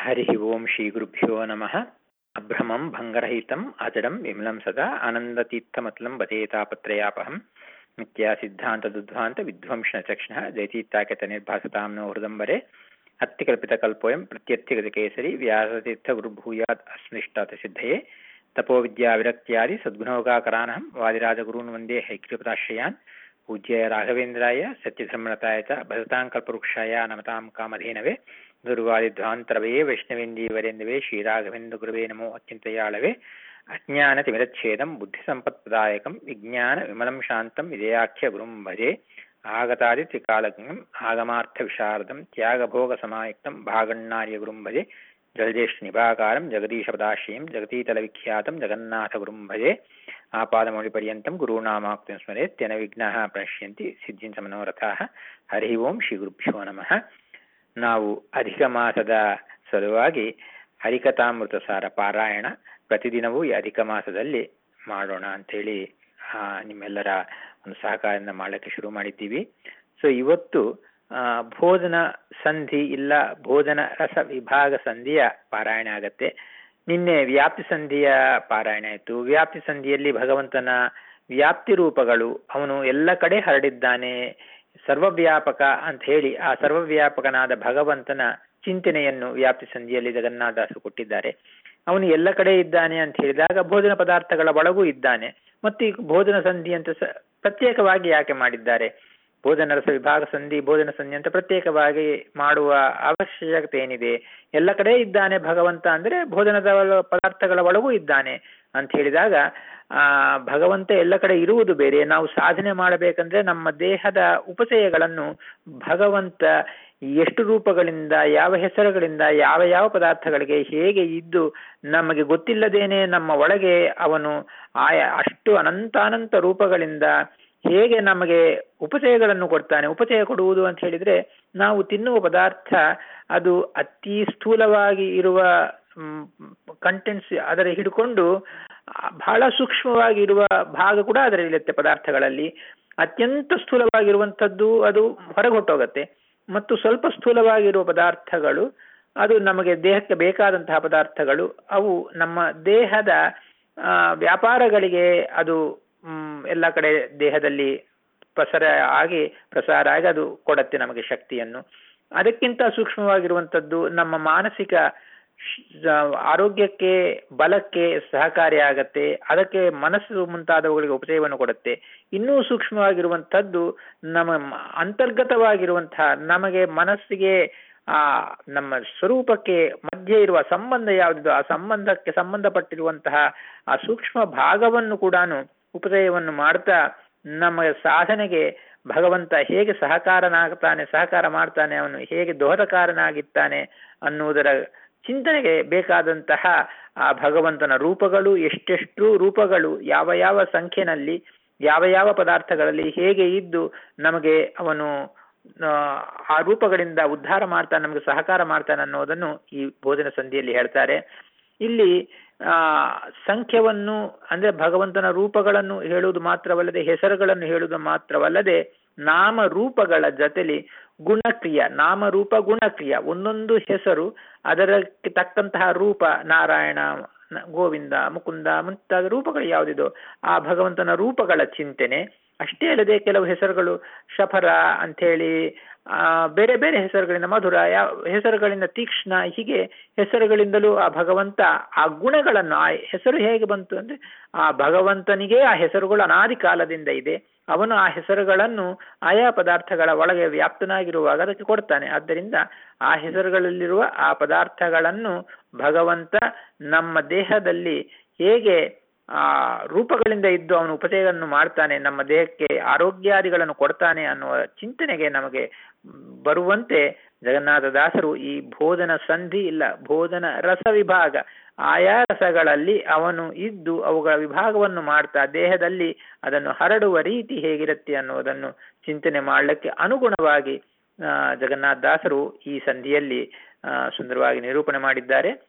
ಹರಿ ಓಂ ಶ್ರೀ ಗುರುಭ್ಯೋ ನಮಃ. ಅಭ್ರಮಂ ಭಂಗರಹಿತಂ ಅಜಡಂ ವಿಮಲಂ ಸದಾ ಆನಂದತೀರ್ಥಮತಲಂ ಬದೇತಾಪತ್ರಯಾಪಹಂ ನಿತ್ಯ ಸಿದ್ಧಾಂತ ದುಧ್ವಾಂತ ವಿಧ್ವಂಸನ ಚಕ್ಷಣ ಜಯತೀರ್ಥಾಖ್ಯತ ನಿರ್ಭಾಸತಾಂ ನೋ ಹೃದಂಬರೆ ಅತ್ತಿಕಲ್ಪಿತಕಲ್ಪೋಯಂ ಪ್ರತ್ಯರ್ಥಿಗತಕೇಸರಿ ವ್ಯಾಸತೀರ್ಥ ಗುರುಭೂಯಾತ್ ಅಸ್ಮೃಷ್ಟಾತ ಸಿದ್ಧಯೇ ತಪೋ ವಿದ್ಯಾ ವಿರಕ್ತ್ಯಾದಿ ಸದ್ಗುಣೋಗಾಕರಾನಹಂ ವಾದಿರಾಜಗುರೂನ್ ವಂದೇ ಹೈಗ್ರೀಪದಾಶ್ರಯಾನ್ ಪೂಜ್ಯ ರಾಘವೇಂದ್ರಾಯ ಸತ್ಯಧರ್ಮರತಾಯ ಚ ಭಜತಾಂ ಕಲ್ಪವೃಕ್ಷಾಯ ನಮತಾಂ ಕಾಮಧೇನವೇ ದುರ್ವಾದಿಧ್ವಾಂತರವೇ ವೈಷ್ಣವೇಂದೀವರೇಂದವೇ ಶ್ರೀರಾಘವೇಂದ್ರ ಗುರುವೇ ನಮೋ ಅತ್ಯಂತಯಾಳವೇ ಅಜ್ಞಾನತಿಮಿರಚ್ಛೇದಂ ಬುದ್ಧಿಸಂಪತ್ಪ್ರದಾಯಕಂ ವಿಜ್ಞಾನ ವಿಮಲಂ ಶಾಂತಂ ವಿಜಯಾಖ್ಯ ಗುರುಂ ಭಜೆ ಆಗತಾದಿ ತ್ರಿಕಾಲಜ್ಞಂ ಆಗಮಾರ್ಥ ವಿಶಾರದಂ ತ್ಯಾಗಭೋಗಸಮಾಯುಕ್ತಂ ಭಾಗಣ್ಣಾರ್ಯ ಗುರುಂ ಭಜೆ ಜಲಜೇಷ್ಠ ನಿಭಾಕಾರಂ ಜಗದೀಶಪದಾಶ್ರಯಂ ಜಗತೀತಲವಿಖ್ಯಾತಂ ಜಗನ್ನಾಥ ಗುರುಂ ಭಜೆ ಆಪಾದಮೌಳಿಪರ್ಯಂತಂ ಗುರುನಾಮಾಕ್ತಿಂ ಸ್ಮರೇತ್ ತೇನ ವಿಘ್ನಾಃ ಪ್ರಣಶ್ಯಂತಿ ಸಿದ್ಧಿಂಚ ಮನೋರಥಾಃ. ಹರಿ ಓಂ ಶ್ರೀ ಗುರುಭ್ಯೋ ನಮಃ. ನಾವು ಅಧಿಕ ಮಾಸದ ಸಲುವಾಗಿ ಹರಿಕಥಾಮೃತ ಸಾರ ಪಾರಾಯಣ ಪ್ರತಿದಿನವೂ ಈ ಅಧಿಕ ಮಾಸದಲ್ಲಿ ಮಾಡೋಣ ಅಂಥೇಳಿ ನಿಮ್ಮೆಲ್ಲರ ಒಂದು ಸಹಕಾರದಿಂದ ಮಾಡಲಿಕ್ಕೆ ಶುರು ಮಾಡಿದ್ದೀವಿ. ಸೊ ಇವತ್ತು ಭೋಜನ ಸಂಧಿ ಇಲ್ಲ ಭೋಜನ ರಸ ವಿಭಾಗ ಸಂಧಿಯ ಪಾರಾಯಣ ಆಗತ್ತೆ. ನಿನ್ನೆ ವ್ಯಾಪ್ತಿ ಸಂಧಿಯ ಪಾರಾಯಣ ಆಯಿತು. ವ್ಯಾಪ್ತಿ ಸಂಧಿಯಲ್ಲಿ ಭಗವಂತನ ವ್ಯಾಪ್ತಿ ರೂಪಗಳು, ಅವನು ಎಲ್ಲ ಕಡೆ ಹರಡಿದ್ದಾನೆ, ಸರ್ವವ್ಯಾಪಕ ಅಂತ ಹೇಳಿ ಆ ಸರ್ವವ್ಯಾಪಕನಾದ ಭಗವಂತನ ಚಿಂತನೆಯನ್ನು ವ್ಯಾಪ್ತಿ ಸಂಧಿಯಲ್ಲಿ ಜಗನ್ನಾಥದಾಸರು ಕೊಟ್ಟಿದ್ದಾರೆ. ಅವನು ಎಲ್ಲ ಕಡೆ ಇದ್ದಾನೆ ಅಂತ ಹೇಳಿದಾಗ ಭೋಜನ ಪದಾರ್ಥಗಳ ಒಳಗೂ ಇದ್ದಾನೆ. ಮತ್ತು ಈ ಭೋಜನ ಸಂಧಿ ಅಂತ ಪ್ರತ್ಯೇಕವಾಗಿ ಯಾಕೆ ಮಾಡಿದ್ದಾರೆ? ಭೋಜನ ರಸ ವಿಭಾಗ ಸಂಧಿ, ಭೋಜನ ಸಂಧಿ ಅಂತ ಪ್ರತ್ಯೇಕವಾಗಿ ಮಾಡುವ ಅವಶ್ಯಕತೆ ಏನಿದೆ? ಎಲ್ಲ ಕಡೆ ಇದ್ದಾನೆ ಭಗವಂತ ಅಂದ್ರೆ ಭೋಜನದ ಪದಾರ್ಥಗಳ ಒಳಗೂ ಇದ್ದಾನೆ ಅಂತ ಹೇಳಿದಾಗ ಭಗವಂತ ಎಲ್ಲ ಕಡೆ ಇರುವುದು ಬೇರೆ. ನಾವು ಸಾಧನೆ ಮಾಡಬೇಕಂದ್ರೆ ನಮ್ಮ ದೇಹದ ಉಪಚಯಗಳನ್ನು ಭಗವಂತ ಎಷ್ಟು ರೂಪಗಳಿಂದ, ಯಾವ ಹೆಸರುಗಳಿಂದ, ಯಾವ ಯಾವ ಪದಾರ್ಥಗಳಿಗೆ ಹೇಗೆ ಇದ್ದು ನಮಗೆ ಗೊತ್ತಿಲ್ಲದೇನೆ ನಮ್ಮ ಒಳಗೆ ಅವನು ಅಷ್ಟು ಅನಂತಾನಂತ ರೂಪಗಳಿಂದ ಹೇಗೆ ನಮಗೆ ಉಪಚಯಗಳನ್ನು ಕೊಡ್ತಾನೆ. ಉಪಚಯ ಕೊಡುವುದು ಅಂತ ಹೇಳಿದ್ರೆ ನಾವು ತಿನ್ನುವ ಪದಾರ್ಥ ಅದು ಅತಿ ಸ್ಥೂಲವಾಗಿ ಇರುವ ಕಂಟೆಂಟ್ಸ್ ಅದರ ಹಿಡ್ಕೊಂಡು ಬಹಳ ಸೂಕ್ಷ್ಮವಾಗಿ ಇರುವ ಭಾಗ ಕೂಡ ಅದರಲ್ಲಿರುತ್ತೆ. ಪದಾರ್ಥಗಳಲ್ಲಿ ಅತ್ಯಂತ ಸ್ಥೂಲವಾಗಿರುವಂಥದ್ದು ಅದು ಹೊರಗೆ ಹೊಟ್ಟೋಗತ್ತೆ, ಮತ್ತು ಸ್ವಲ್ಪ ಸ್ಥೂಲವಾಗಿರುವ ಪದಾರ್ಥಗಳು ಅದು ನಮಗೆ ದೇಹಕ್ಕೆ ಬೇಕಾದಂತಹ ಪದಾರ್ಥಗಳು, ಅವು ನಮ್ಮ ದೇಹದ ವ್ಯಾಪಾರಗಳಿಗೆ ಅದು ಎಲ್ಲ ಕಡೆ ದೇಹದಲ್ಲಿ ಪ್ರಸಾರ ಆಗಿ ಅದು ಕೊಡತ್ತೆ ನಮಗೆ ಶಕ್ತಿಯನ್ನು. ಅದಕ್ಕಿಂತ ಸೂಕ್ಷ್ಮವಾಗಿರುವಂಥದ್ದು ನಮ್ಮ ಮಾನಸಿಕ ಆರೋಗ್ಯಕ್ಕೆ, ಬಲಕ್ಕೆ ಸಹಕಾರಿಯಾಗತ್ತೆ. ಅದಕ್ಕೆ ಮನಸ್ಸು ಮುಂತಾದವುಗಳಿಗೆ ಉಪಚಯವನ್ನು ಕೊಡುತ್ತೆ. ಇನ್ನೂ ಸೂಕ್ಷ್ಮವಾಗಿರುವಂಥದ್ದು ನಮ್ಮ ಅಂತರ್ಗತವಾಗಿರುವಂತಹ ನಮಗೆ ಮನಸ್ಸಿಗೆ ನಮ್ಮ ಸ್ವರೂಪಕ್ಕೆ ಮಧ್ಯೆ ಇರುವ ಸಂಬಂಧ ಯಾವುದಿದೋ ಆ ಸಂಬಂಧಕ್ಕೆ ಸಂಬಂಧಪಟ್ಟಿರುವಂತಹ ಆ ಸೂಕ್ಷ್ಮ ಭಾಗವನ್ನು ಕೂಡ ಉಪಚಯವನ್ನು ಮಾಡ್ತಾ ನಮ್ಮ ಸಾಧನೆಗೆ ಭಗವಂತ ಹೇಗೆ ಸಹಕಾರ ಮಾಡ್ತಾನೆ, ಅವನು ಹೇಗೆ ದೋಹದಕಾರನಾಗಿದ್ದಾನೆ ಅನ್ನುವುದರ ಚಿಂತನೆಗೆ ಬೇಕಾದಂತಹ ಆ ಭಗವಂತನ ರೂಪಗಳು, ಎಷ್ಟೆಷ್ಟು ರೂಪಗಳು ಯಾವ ಯಾವ ಸಂಖ್ಯೆನಲ್ಲಿ ಯಾವ ಯಾವ ಪದಾರ್ಥಗಳಲ್ಲಿ ಹೇಗೆ ಇದ್ದು ನಮಗೆ ಅವನು ಆ ರೂಪಗಳಿಂದ ಉದ್ಧಾರ ಮಾಡ್ತಾನೆ, ನಮಗೆ ಸಹಕಾರ ಮಾಡ್ತಾನೆ ಅನ್ನೋದನ್ನು ಈ ಭೋಜನ ಸಂಧಿಯಲ್ಲಿ ಹೇಳ್ತಾರೆ. ಇಲ್ಲಿ ಸಂಖ್ಯೆಯನ್ನು ಅಂದ್ರೆ ಭಗವಂತನ ರೂಪಗಳನ್ನು ಹೇಳುವುದು ಮಾತ್ರವಲ್ಲದೆ, ಹೆಸರುಗಳನ್ನು ಹೇಳುವುದು ಮಾತ್ರವಲ್ಲದೆ, ನಾಮ ರೂಪಗಳ ಜೊತೆಲಿ ಗುಣಕ್ರಿಯ, ನಾಮರೂಪ ಗುಣಕ್ರಿಯ, ಒಂದೊಂದು ಹೆಸರು ಅದಕ್ಕೆ ತಕ್ಕಂತಹ ರೂಪ, ನಾರಾಯಣ, ಗೋವಿಂದ, ಮುಕುಂದ ಮುಂತಾದ ರೂಪಗಳು ಯಾವುದಿದೋ ಆ ಭಗವಂತನ ರೂಪಗಳ ಚಿಂತನೆ. ಅಷ್ಟೇ ಅಲ್ಲದೆ ಕೆಲವು ಹೆಸರುಗಳು ಶಫರ ಅಂಥೇಳಿ ಬೇರೆ ಬೇರೆ ಹೆಸರುಗಳಿಂದ, ಮಧುರ ಹೆಸರುಗಳಿಂದ ತೀಕ್ಷ್ಣ, ಹೀಗೆ ಹೆಸರುಗಳಿಂದಲೂ ಆ ಭಗವಂತ ಆ ಗುಣಗಳನ್ನು, ಆ ಹೆಸರು ಹೇಗೆ ಬಂತು ಅಂದ್ರೆ ಆ ಭಗವಂತನಿಗೆ ಆ ಹೆಸರುಗಳು ಅನಾದಿ ಕಾಲದಿಂದ ಇದೆ. ಅವನು ಆ ಹೆಸರುಗಳನ್ನು ಆಯಾ ಪದಾರ್ಥಗಳ ಒಳಗೆ ವ್ಯಾಪ್ತನಾಗಿರುವಾಗ ಅದಕ್ಕೆ ಕೊಡ್ತಾನೆ. ಆದ್ದರಿಂದ ಆ ಹೆಸರುಗಳಲ್ಲಿರುವ ಆ ಪದಾರ್ಥಗಳನ್ನು ಭಗವಂತ ನಮ್ಮ ದೇಹದಲ್ಲಿ ಹೇಗೆ ಆ ರೂಪಗಳಿಂದ ಇದ್ದು ಅವನು ಉಪಚಯವನ್ನು ಮಾಡ್ತಾನೆ, ನಮ್ಮ ದೇಹಕ್ಕೆ ಆರೋಗ್ಯಾದಿಗಳನ್ನು ಕೊಡ್ತಾನೆ ಅನ್ನುವ ಚಿಂತನೆಗೆ ನಮಗೆ ಬರುವಂತೆ ಜಗನ್ನಾಥದಾಸರು ಈ ಭೋಜನ ಸಂಧಿ ಇಲ್ಲ ಭೋಜನ ರಸ ವಿಭಾಗ, ಆಯಾ ರಸಗಳಲ್ಲಿ ಅವನು ಇದ್ದು ಅವುಗಳ ವಿಭಾಗವನ್ನು ಮಾಡ್ತಾ ದೇಹದಲ್ಲಿ ಅದನ್ನು ಹರಡುವ ರೀತಿ ಹೇಗಿರುತ್ತೆ ಅನ್ನೋದನ್ನು ಚಿಂತನೆ ಮಾಡಲಿಕ್ಕೆ ಅನುಗುಣವಾಗಿ ಜಗನ್ನಾಥದಾಸರು ಈ ಸಂಧಿಯಲ್ಲಿ ಸುಂದರವಾಗಿ ನಿರೂಪಣೆ ಮಾಡಿದ್ದಾರೆ.